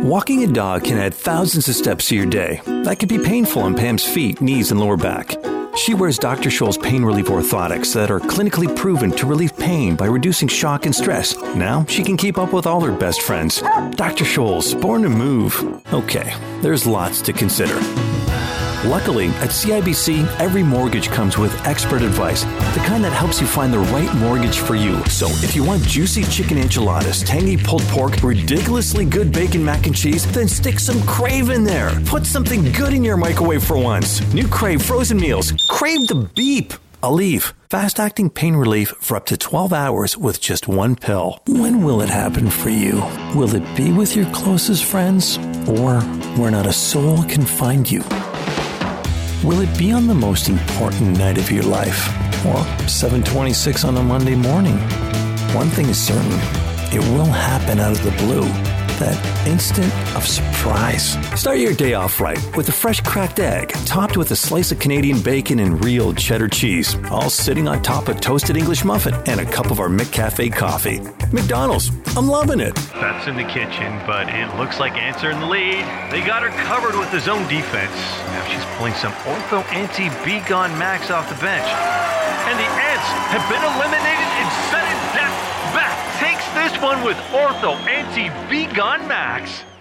Walking a dog can add thousands of steps to your day. That can be painful on Pam's feet, knees, and lower back. She wears Dr. Scholl's pain relief orthotics that are clinically proven to relieve pain by reducing shock and stress. Now she can keep up with all her best friends. Dr. Scholl's, born to move. Okay, there's lots to consider. Luckily, at CIBC, every mortgage comes with expert advice, the kind that helps you find the right mortgage for you. So if you want juicy chicken enchiladas, tangy pulled pork, ridiculously good bacon mac and cheese, then stick some Crave in there. Put something good in your microwave for once. New Crave frozen meals. Crave the beep. Aleve, fast-acting pain relief for up to 12 hours with just one pill. When will it happen for you? Will it be with your closest friends or where not a soul can find you? Will it be on the most important night of your life, or 7:26 on a Monday morning? One thing is certain, it will happen out of the blue. That instant of surprise. Start your day off right with a fresh cracked egg, topped with a slice of Canadian bacon and real cheddar cheese, all sitting on top of toasted English muffin and a cup of our McCafe coffee. McDonald's, I'm loving it. That's in the kitchen, but it looks like Ants are in the lead. They got her covered with the zone defense. Now she's pulling some Ortho Anti-B Gone Max off the bench. And the Ants have been eliminated in sudden death. Back takes this one with Ortho Anti-B Gone Max.